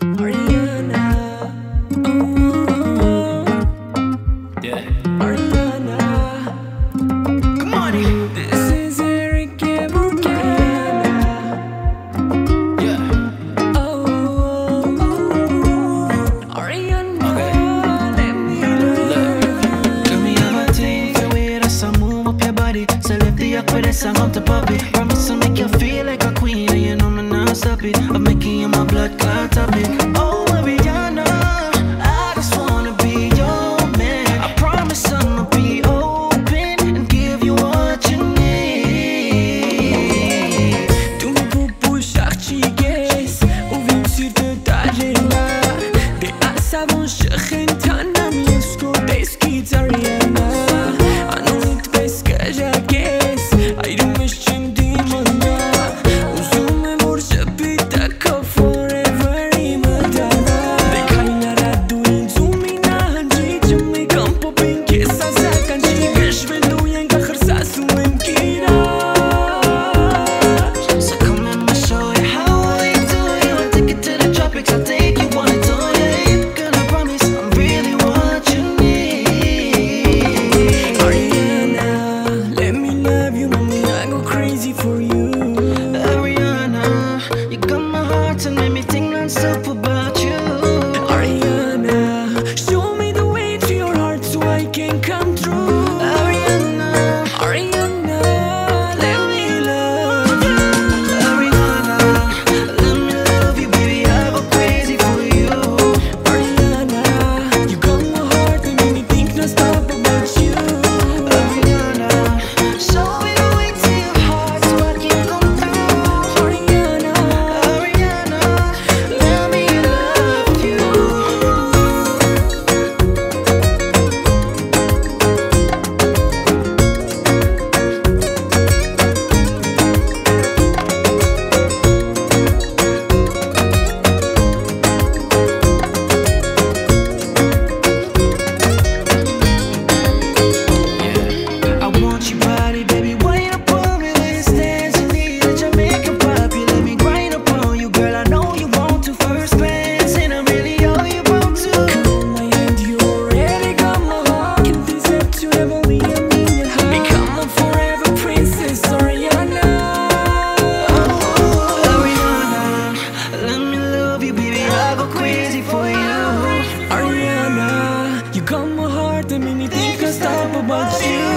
Ariana, oh, yeah. Ariana, come on in. This is Eric Buchanan. Yeah. Ariana, okay. Let me love. Tell me how I take the way that I move up your body. So lift the up with this, I'm up to pop it. Promise to make you feel like a queen, and you know me not stop it. I'm making you my blood clot topic. Oh, Ariana, I just wanna be your man. I promise I'ma be open and give you what you need. Tu me pupușar chiges, uvim si te darela. De asavon shkhentana misko deski Ariana. Anumit peska jages, ayrılmış şimdi mana. Uzun borsa pita ka forever imadana. De kainara duin zumina hanji me campo pinke sa zakanji gashvelu yenga kharsasu memkira. So come and I'ma show you how we do it. I'll take it to the tropics, I'll take you on a tour, yeah. Girl, I promise I'm really what you need. Ariana, let me love you, mommy, I go crazy for you. Ariana, you got my heart and made me think non-stop about you. Ariana, show me the way to your heart so I can come true. Ariana, Ariana, let me love you. Ariana, let me love you, baby, I go crazy for you. Ariana, you got my heart and made me think non-stop about you. Ariana, show me the way to your heart so I can come through. Ariana, Ariana, let me love you. I want your body, baby, wind up on me when it stands in need of Jamaican pop. You let me grind up on you, girl, I know you want to. First glance, and I'm really all you want to. come my hand, you already got my heart. Can this up to heavenly and in your heart? Become my forever princess, Ariana. Ariana, let me love you, baby, I go crazy for you. Ariana, you got my heart and made me think I stop about you.